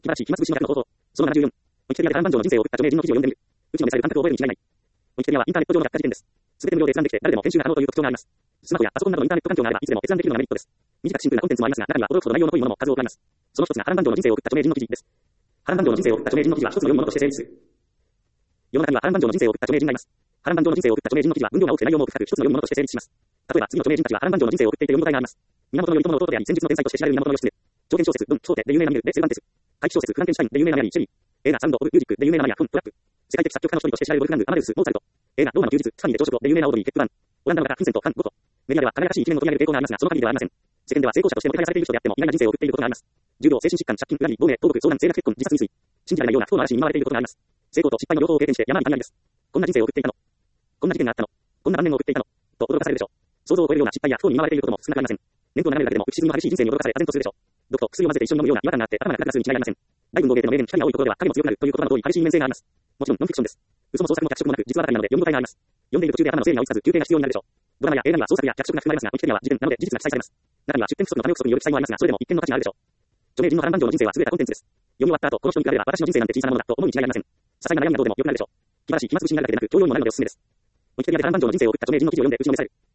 気晴らし、暇つぶしの逆の方法。その74。ウィキペディアでアンバンジョの人生を送った著名人の記事を読んでみる。うちの目さえる感覚を覚えるに違いない。ウィキペディアはインターネット上の学科辞典です。すべて無料で閲覧できて、誰でも編集が可能という特徴があります。スマホやパソコンなどのインターネット環境があれば、いつでも閲覧できるのがメリットです。短くシンプルなコンテンツもありますが、中には驚くほど内容の濃いものも数多くあります。その一つが波乱万丈の人生を送った著名人の記事です。波乱万丈の人生を送った著名人の記事は一つの読むものとして成立する。世の中には波乱万丈の人生を送った著名人がいます。波乱万丈の人生を送った著名人の記事は分量が多くて内容も深く、一つの読むものとして成立します。例えば次の著名人たちは波乱万丈の人生を送っていて読み応えがあります。源頼朝の弟であり、戦術の天才として知られる源義経。長編小説、文、小説で有名なミルでセルバンテス。怪奇小説、フランケンシュタインで有名なマリアリー・シェリー。映画、サウンド・オブ・ミュージックで有名なマリア・フォン・トラック。世界的作曲家の一人として知られるボルフガング・アマデウス・モーツァルト。映画、ローマの休日、スパニーで朝食をで有名なオードリー・ヘップバーン。オランダの画家、フィンセント・ファン・ゴト。メディアでは輝かしい一面を取り上げる傾向がありますが、その限りではありません。世間では成功者としても手配されている人であっても、意外な人生を送っていることがあります。重病、精神疾患、借金、恨み、亡命、暴力、遭難、政略結婚、自殺未遂。信じられないような不幸の嵐に見舞われていることがあります。成功と失敗の両方を経験して山あり谷ありです。こんな人生を送っていたの。こんな事件があったの。こんな晩年を送っていたの。と驚かされるでしょう。想像を超えるような失敗や不幸に見舞われていることも少なくありません。念頭を眺めるだけでも浮き沈みの激しい人生に驚かされ、唖然とするでしょう。毒と薬を混ぜて一緒に飲むような違和感があって頭がクラクラするに違いありません。大文豪ゲーテの名言、光が多いところでは影も強くなるという言葉の通り、激しい面性があります。もちろんノンフィクションです。嘘も創作も脚色もなく、実話ばかりなので読み応えがあります。読んでいる途中で頭の整理が追いつかず休憩が必要になるでしょう。ドラマや映画には創作や脚色が含まれますが、ウィキペディアは事件なので事実が記載されます。中には出典不足のため不足による記載もありますが、それでも一定の価値があるでしょう。著名人の波乱万丈の人生は優れたコンテンツです。読み終わった後、この人に比べれば私の人生なんて小さなものだと思うに違いありません。些細な悩みなどでも良くなるでしょう。気晴らしい暇つぶしになるだけでなく、教養にもなるのでおすすめです。ウィキペディアで波乱万丈の人生を送った著名人の記事を読んで、うちの目される。